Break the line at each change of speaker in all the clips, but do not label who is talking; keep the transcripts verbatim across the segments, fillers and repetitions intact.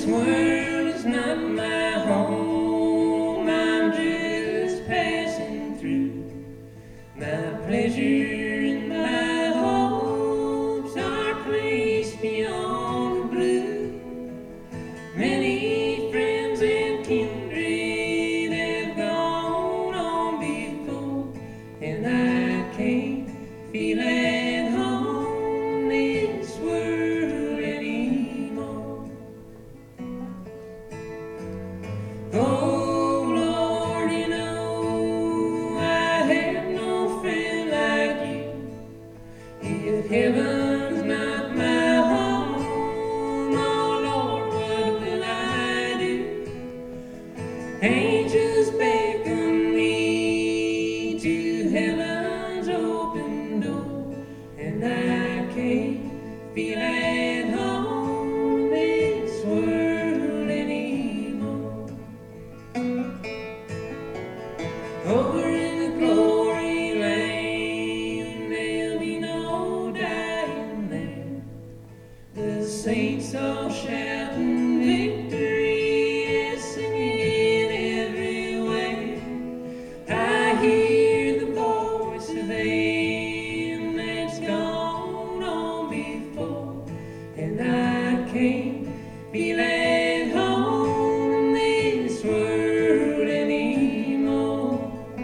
world is not my home. I'm just passing through. My pleasure and my hopes are placed beyond the blue. Many friends and kindred have gone on before, and I can't feel at home in this world anymore. Oh Lord, you know I have no friend like you. If heaven's not my home, oh Lord, what will I do? Angels beckon me to heaven's open door, and I can't feel at home in this world anymore. Over in the glory land, there'll be no dying there. The saints all shouting victory, yes, singing everywhere. I hear the voice of them that's gone on before, and I can't feel at home in this world anymore.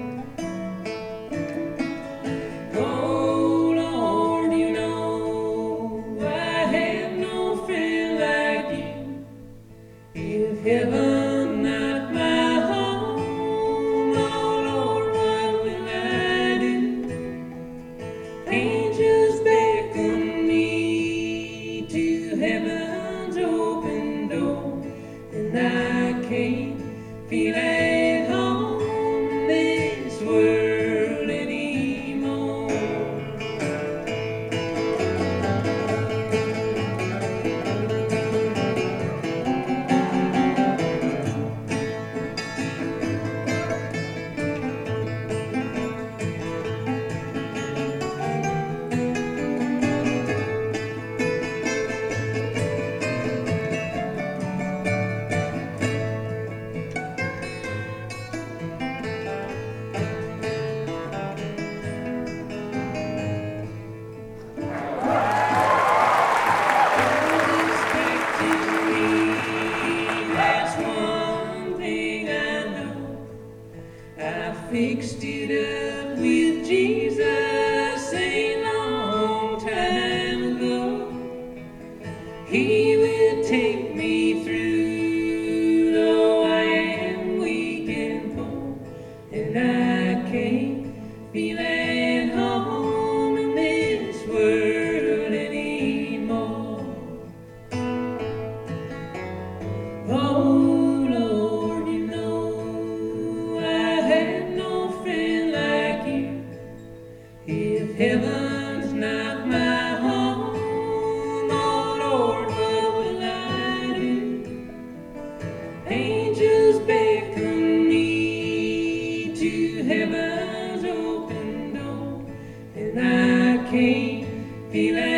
Oh Lord, you know I have no friend like you. If heaven not my home, oh Lord, what will I do? Angels beckon me to heaven's open door, and I can't feel at home in this world anymore. That's one thing I know. I fixed it up with Jesus a long time ago. He will take me through, though I am weak and poor, and I can't feel at home in this world anymore. Oh Lord, you know I have no friend like you. If heaven's not my home, oh Lord, what will I do? Angels beckon me to heaven's open door, and I can't feel